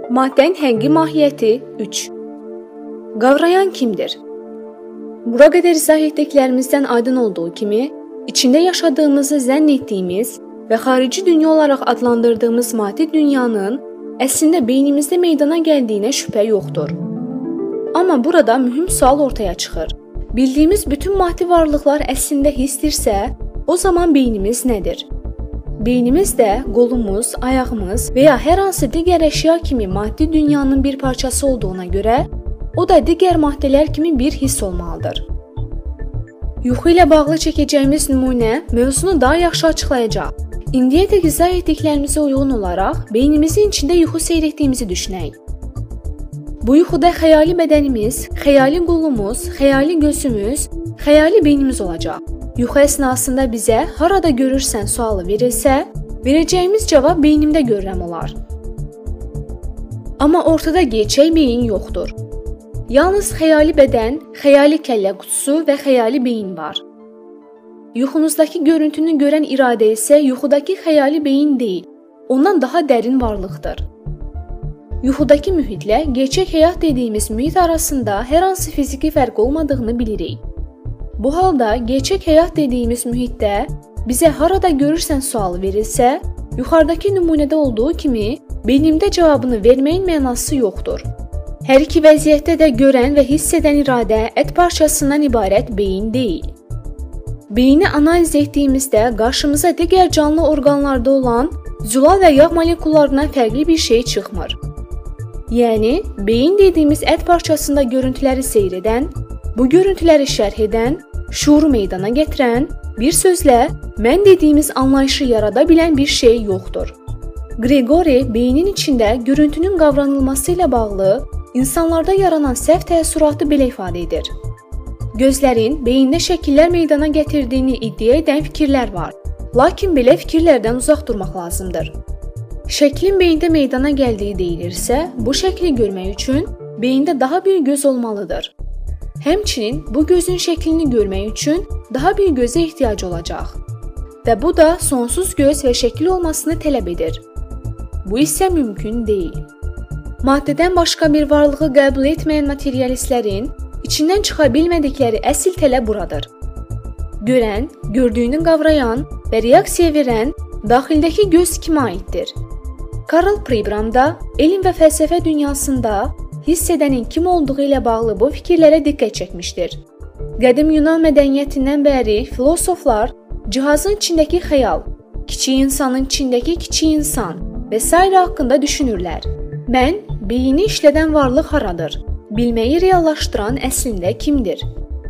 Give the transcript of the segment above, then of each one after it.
Maddənin həqiqi mahiyyəti 3. Qavrayan kimdir? Bura qədər izah etdiklərimizdən aydın olduğu kimi, içində yaşadığımızı zənn etdiyimiz və xarici dünya olaraq adlandırdığımız maddi dünyanın əslində beynimizdə meydana gəldiyinə şübhə yoxdur. Amma burada mühüm sual ortaya çıxır. Bildiyimiz bütün maddi varlıqlar əslində hissdirsə, o zaman beynimiz nədir? Beynimiz də qolumuz, ayağımız və ya hər hansı digər əşya kimi maddi dünyanın bir parçası olduğuna görə, o da digər maddələr kimi bir hiss olmalıdır. Yuxu ilə bağlı çəkəcəyimiz nümunə mövzunu daha yaxşı açıqlayacaq. İndiyədək izah etdiklərimizə uyğun olaraq beynimizin içində yuxu seyr etdiyimizi düşünək. Bu yuxuda xəyali bədənimiz, xəyali qolumuz, xəyali gözümüz, xəyali beynimiz olacaq. Yuxu əsnasında bizə harada görürsən sualı verilsə, verəcəyimiz cavab beynimdə görürəm olar. Amma ortada gerçək beyin yoxdur. Yalnız xəyali bədən, xəyali kəllə qutusu və xəyali beyin var. Yuxunuzdakı görüntünü görən iradə isə yuxudakı xəyali beyin deyil, ondan daha dərin varlıqdır. Yuxudakı mühitlə gerçək həyat dediyimiz mühit arasında hər hansı fiziki fərq olmadığını bilirik. Bu halda gerçək həyat dediyimiz mühitdə bizə harada görürsən sualı verilsə, yuxarıdakı nümunədə olduğu kimi beynimdə cavabını verməyin mənası yoxdur. Hər iki vəziyyətdə də görən və hiss edən iradə ət parçasından ibarət beyin deyil. Beyni analiz etdiyimizdə qarşımıza digər canlı orqanlarda olan zülal və yağ molekullarından fərqli bir şey çıxmır. Yəni, beyin dediyimiz ət parçasında görüntüləri seyr edən, bu görüntüləri şərh edən, şuuru meydana gətirən, bir sözlə, mən dediyimiz anlayışı yarada bilən bir şey yoxdur. Qregori beynin içində görüntünün qavranılması ilə bağlı insanlarda yaranan səhv təəssüratı belə ifadə edir. Gözlərin beyində şəkillər meydana gətirdiyini iddia edən fikirlər var. Lakin belə fikirlərdən uzaq durmaq lazımdır. Şəklin beyində meydana gəldiyi deyilirsə, bu şəkli görmək üçün beyində daha bir göz olmalıdır. Həmçinin bu gözün şəklini görmək üçün daha bir gözə ehtiyac olacaq. Və bu da sonsuz göz və şəkil olmasını tələb edir. Bu isə mümkün deyil. Maddədən başqa bir varlığı qəbul etməyən materialistlərin içindən çıxa bilmədikləri əsl tələb buradır. Görən, gördüyünü qavrayan və reaksiya verən daxildəki göz kimə aiddir? Karl Pribram da elm və fəlsəfə dünyasında hiss edənin kim olduğu ilə bağlı bu fikirlərə diqqət çəkmişdir. Qədim Yunan mədəniyyətindən bəri filosoflar cihazın içindəki xəyal, kiçik insanın içindəki kiçik insan və s. haqqında düşünürlər. Mən, beyni işlədən varlıq haradır? Bilməyi reallaşdıran əslində kimdir?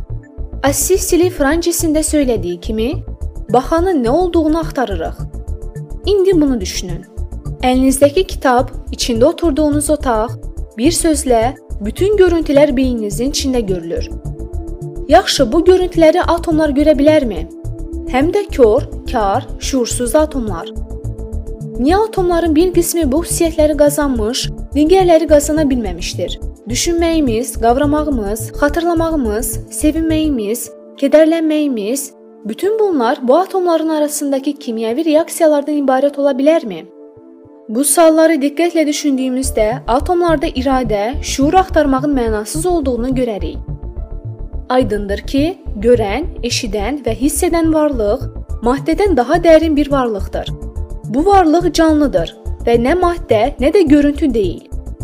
Assisi Francis'in də söylədiyi kimi, baxanın nə olduğunu axtarırıq. İndi bunu düşünün. Əlinizdəki kitab, içində oturduğunuz otaq, bir sözlə, bütün görüntülər beyninizin içində görülür. Yaxşı, bu görüntüləri atomlar görə bilərmi? Həm də kör, kar, şuursuz atomlar. Niyə atomların bir qismi bu xüsusiyyətləri qazanmış, digərləri qazana bilməmişdir? Düşünməyimiz, qavramağımız, xatırlamağımız, sevinməyimiz, kədərlənməyimiz, bütün bunlar bu atomların arasındakı kimyəvi reaksiyalardan ibarət ola bilərmi? Bu sualları diqqətlə düşündüyümüzdə atomlarda iradə, şuur axtarmağın mənasız olduğunu görərik. Aydındır ki, görən, eşidən və hiss edən varlıq maddədən daha dərin bir varlıqdır. Bu varlıq canlıdır və nə maddə, nə də görüntü deyil.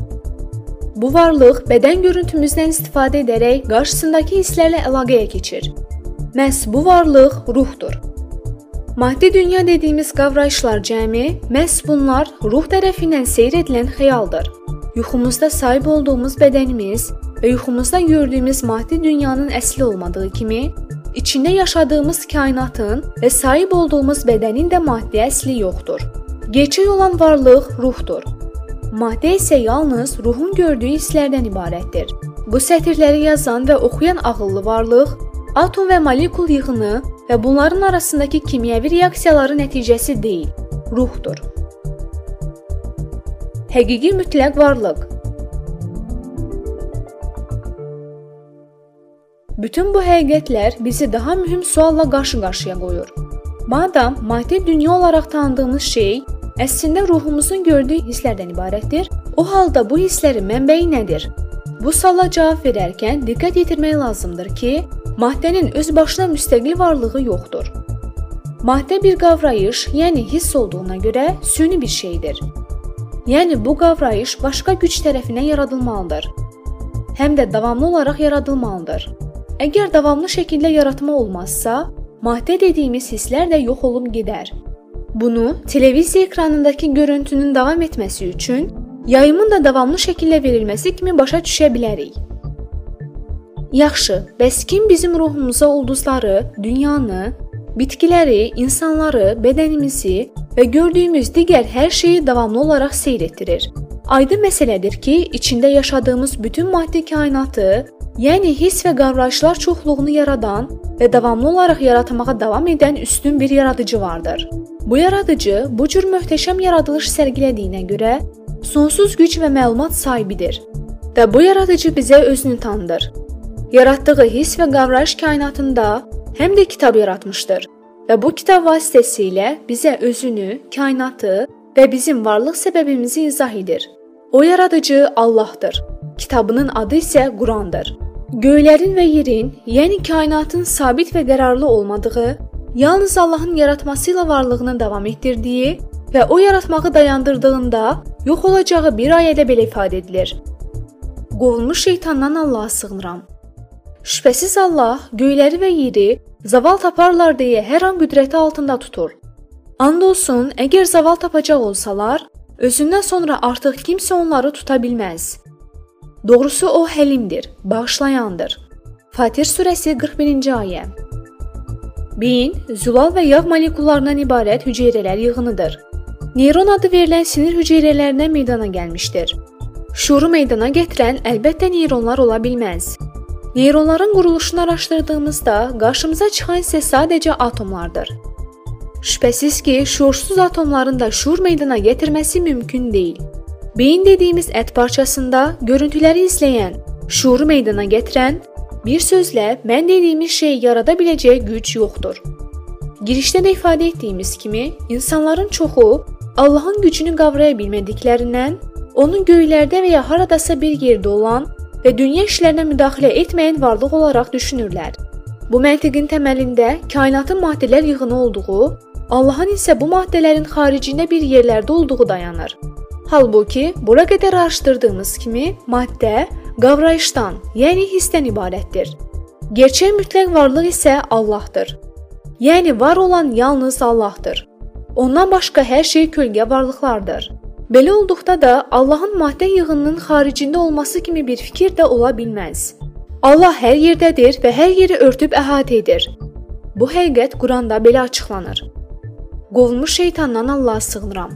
Bu varlıq bədən görüntümüzdən istifadə edərək qarşısındakı hisslərlə əlaqəyə keçir. Məhz bu varlıq ruhdur. Maddi dünya dediyimiz qavrayışlar cəmi, məhz bunlar ruh tərəfindən seyr edilən xəyaldır. Yuxumuzda sahib olduğumuz bədənimiz və yuxumuzda gördüyümüz maddi dünyanın əsli olmadığı kimi, içində yaşadığımız kainatın və sahib olduğumuz bədənin də maddi əsli yoxdur. Gerçək olan varlıq ruhdur. Maddə isə yalnız ruhun gördüyü hisslərdən ibarətdir. Bu sətirləri yazan və oxuyan ağıllı varlıq, atom və molekul yığını və bunların arasındakı kimyəvi reaksiyaların nəticəsi deyil, ruhdur. Həqiqi mütləq varlıq. Bütün bu həqiqətlər bizi daha mühüm sualla qarşı-qarşıya qoyur. Madam maddi dünya olaraq tanıdığımız şey əslində ruhumuzun gördüyü hisslərdən ibarətdir. O halda bu hisslərin mənbəyi nədir? Bu suala cavab verərkən diqqət yetirmək lazımdır ki, maddənin öz başına müstəqil varlığı yoxdur. Maddə bir qavrayış, yəni hiss olduğuna görə süni bir şeydir. Yəni bu qavrayış başqa güc tərəfindən yaradılmalıdır. Həm də davamlı olaraq yaradılmalıdır. Əgər davamlı şəkildə yaratma olmazsa, maddə dediyimiz hisslər də yox olub gedər. Bunu televiziya ekranındakı görüntünün davam etməsi üçün yayımın da davamlı şəkildə verilməsi kimi başa düşə bilərik. Yaxşı, bəs kim bizim ruhumuza ulduzları, dünyanı, bitkiləri, insanları, bədənimizi və gördüyümüz digər hər şeyi davamlı olaraq seyr etdirir? Aydın məsələdir ki, içində yaşadığımız bütün maddi kainatı, yəni hiss və qavrayışlar çoxluğunu yaradan və davamlı olaraq yaratmağa davam edən üstün bir yaradıcı vardır. Bu yaradıcı bu cür möhtəşəm yaradılış sərgilədiyinə görə sonsuz güc və məlumat sahibidir və bu yaradıcı bizə özünü tanıdır. Yaratdığı hiss və qavrayış kainatında həm də kitab yaratmışdır və bu kitab vasitəsilə bizə özünü, kainatı və bizim varlıq səbəbimizi izah edir. O yaradıcı Allahdır. Kitabının adı isə Qurandır. Göylərin və yerin, yəni kainatın sabit və qərarlı olmadığı, yalnız Allahın yaratması ilə varlığını davam etdirdiyi və o yaratmağı dayandırdığında yox olacağı bir ayədə belə ifadə edilir. Qovulmuş şeytandan Allaha sığınıram. Şübhəsiz Allah göyləri və yeri zaval taparlar deyə hər an qüdrəti altında tutur. And olsun, əgər zaval tapacaq olsalar, özündən sonra artıq kimsə onları tuta bilməz. Doğrusu o həlimdir, bağışlayandır. Fatir surəsi 41-ci ayə. Beyin, zülal və yağ molekullarından ibarət hüceyrələr yığınıdır. Neyron adı verilən sinir hüceyrələrindən meydana gəlmişdir. Şuuru meydana gətirən əlbəttə neyronlar ola bilməz. Neyronların quruluşunu araşdırdığımızda qarşımıza çıxan isə sadəcə atomlardır. Şübhəsiz ki, şuursuz atomların da şuur meydana gətirməsi mümkün deyil. Beyin dediyimiz ət parçasında görüntüləri izləyən, şuuru meydana gətirən, bir sözlə mən dediyimiz şeyi yarada biləcək güc yoxdur. Girişdə də ifadə etdiyimiz kimi, insanların çoxu Allahın gücünü qavraya bilmədiklərindən, onu göylərdə və ya haradasa bir yerdə olan və dünya işlərinə müdaxilə etməyən varlıq olaraq düşünürlər. Bu məntiqin təməlində kainatın maddələr yığını olduğu, Allahın isə bu maddələrin xaricində bir yerlərdə olduğu dayanır. Halbuki, bura qədər araşdırdığımız kimi, maddə qavrayışdan, yəni hissdən ibarətdir. Gerçək mütləq varlıq isə Allahdır. Yəni var olan yalnız Allahdır. Ondan başqa hər şey kölgə varlıqlardır. Belə olduqda da Allahın maddə yığınının xaricində olması kimi bir fikir də ola bilməz. Allah hər yerdədir və hər yeri örtüb əhatə edir. Bu həqiqət Quranda belə açıqlanır. Qovulmuş şeytandan Allaha sığınıram.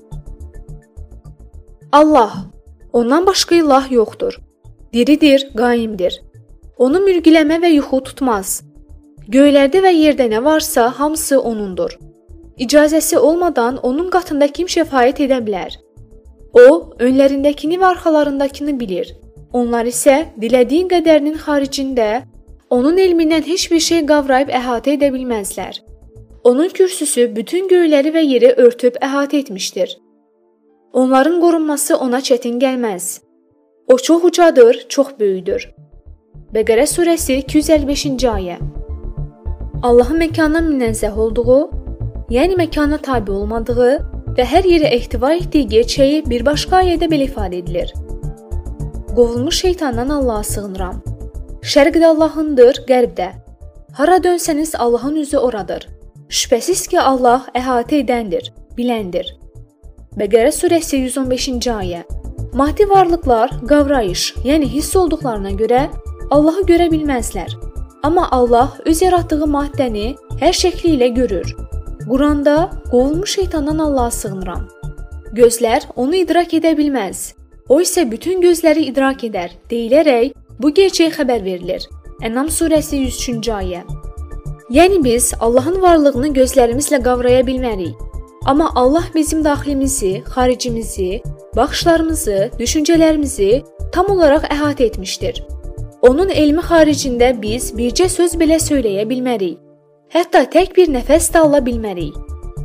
Allah, ondan başqa ilah yoxdur. Diridir, qaimdir. Onu mürgüləmə və yuxu tutmaz. Göylərdə və yerdə nə varsa hamısı O'nundur. İcazəsi olmadan onun qatında kim şəfaət edə bilər? O, önlərindəkini və arxalarındakını bilir. Onlar isə dilədiyi qədərinin xaricində onun elmindən heç bir şey qavrayıb əhatə edə bilməzlər. Onun kürsüsü bütün göyləri və yeri örtüb əhatə etmişdir. Onların qorunması ona çətin gəlməz. O çox ucadır, çox böyükdür. Bəqərə surəsi 255-ci ayə. Allahın məkandan münezzəh olduğu, yəni məkana tabi olmadığı və hər yerə ehtiva etdiyi gerçəyi bir başqa ayədə belə ifadə edilir. Qovulmuş şeytandan Allaha sığınıram. Şərq də Allahındır, qərb də. Hara dönsəniz Allahın üzü oradır. Şübhəsiz ki, Allah əhatə edəndir, biləndir. Bəqərə surəsi 115-ci ayə. Maddi varlıqlar qavrayış, yəni hiss olduqlarına görə Allahı görə bilməzlər. Amma Allah öz yaratdığı maddəni hər şəkli ilə görür. Quranda qovulmuş şeytandan Allaha sığınıram. Gözlər onu idrak edə bilməz. O isə bütün gözləri idrak edər, deyilərək bu gerçək xəbər verilir. Ənam surəsi 103-cü ayə. Yəni biz Allahın varlığını gözlərimizlə qavraya bilmərik. Amma Allah bizim daxilimizi, xaricimizi, baxışlarımızı, düşüncələrimizi tam olaraq əhatə etmişdir. Onun elmi xaricində biz bircə söz belə söyləyə bilmərik. Hətta tək bir nəfəs də ala bilmərik.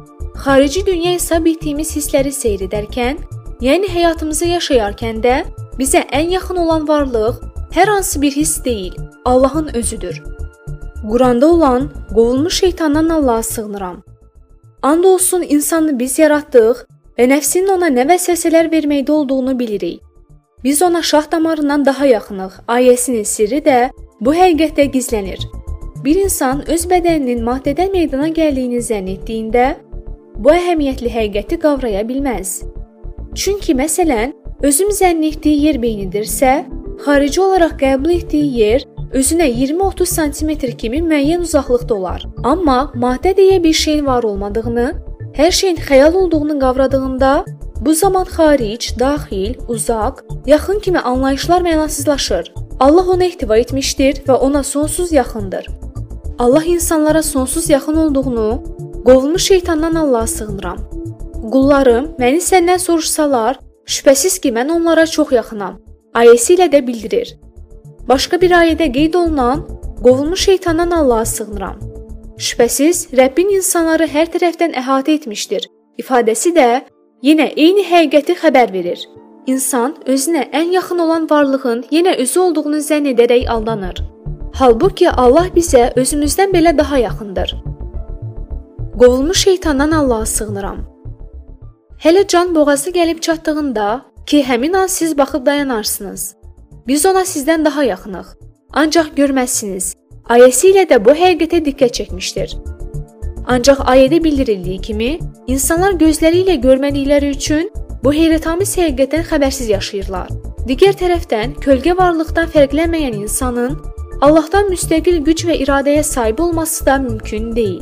Xarici dünya hesab etdiyimiz hissləri seyr edərkən, yəni həyatımızı yaşayarkən də bizə ən yaxın olan varlıq hər hansı bir hiss deyil, Allahın özüdür. Quranda olan qovulmuş şeytandan Allaha sığınıram. And olsun insanı biz yaratdıq və nəfsinin ona nə vəsvəsələr verməkdə olduğunu bilirik. Biz ona şah damarından daha yaxınıq. Ayəsinin sirri də bu həqiqətdə gizlənir. Bir insan öz bədəninin maddədən meydana gəldiyini zənn etdiyində, bu əhəmiyyətli həqiqəti qavraya bilməz. Çünki məsələn, özüm zənn etdiyi yer beynidirsə, xarici olaraq qəbul etdiyi yer özünə 20-30 sm kimi müəyyən uzaqlıqda olar. Amma maddə deyə bir şeyin var olmadığını, hər şeyin xəyal olduğunu qavradığında, bu zaman xaric, daxil, uzaq, yaxın kimi anlayışlar mənasızlaşır. Allah onu ehtiva etmişdir və ona sonsuz yaxındır. Allah insanlara sonsuz yaxın olduğunu, qovulmuş şeytandan Allaha sığınıram. Qullarım məni səndən soruşsalar, şübhəsiz ki, mən onlara çox yaxınam. Ayəsi ilə də bildirir. Başqa bir ayədə qeyd olunan, qovulmuş şeytandan Allaha sığınıram. Şübhəsiz, Rəbbin insanları hər tərəfdən əhatə etmişdir. İfadəsi də yenə eyni həqiqəti xəbər verir. İnsan özünə ən yaxın olan varlığın yenə özü olduğunu zənn edərək aldanır. Halbuki Allah bizə özümüzdən belə daha yaxındır. Qovulmuş şeytandan Allaha sığınıram. Hələ can boğazı gəlib çatdığında ki, həmin an siz baxıb dayanarsınız. Biz ona sizdən daha yaxınıq. Ancaq görməzsiniz. Ayəsi ilə də bu həqiqətə diqqət çəkmişdir. Ancaq ayədə bildirildiyi kimi, insanlar gözləri ilə görmədikləri üçün bu heyrətamiz həqiqətdən xəbərsiz yaşayırlar. Digər tərəfdən, kölgə varlıqdan fərqlənməyən insanın Allahdan müstəqil güc və iradəyə sahib olması da mümkün deyil.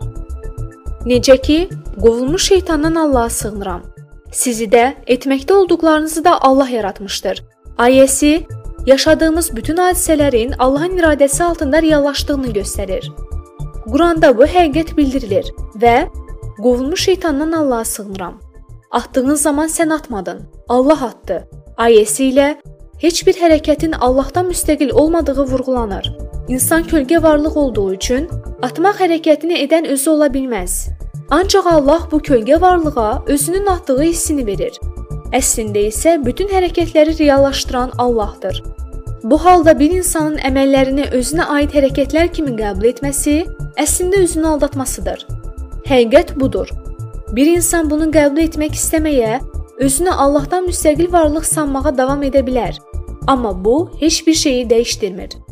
Necə ki, qovulmuş şeytandan Allaha sığınıram. Sizi də, etməkdə olduqlarınızı da Allah yaratmışdır. Ayəsi, yaşadığımız bütün hadisələrin Allahın iradəsi altında reallaşdığını göstərir. Quranda bu həqiqət bildirilir və qovulmuş şeytandan Allaha sığınıram. Atdığın zaman sən atmadın, Allah atdı. Ayəsi ilə heç bir hərəkətin Allahdan müstəqil olmadığı vurğulanır. İnsan kölgə varlıq olduğu üçün atmaq hərəkətini edən özü ola bilməz. Ancaq Allah bu kölgə varlığa özünün atdığı hissini verir. Əslində isə bütün hərəkətləri reallaşdıran Allahdır. Bu halda bir insanın əməllərini özünə aid hərəkətlər kimi qəbul etməsi əslində özünü aldatmasıdır. Həqiqət budur. Bir insan bunu qəbul etmək istəməyə, özünü Allahdan müstəqil varlıq sanmağa davam edə bilər. Amma bu heç bir şeyi dəyişdirmir.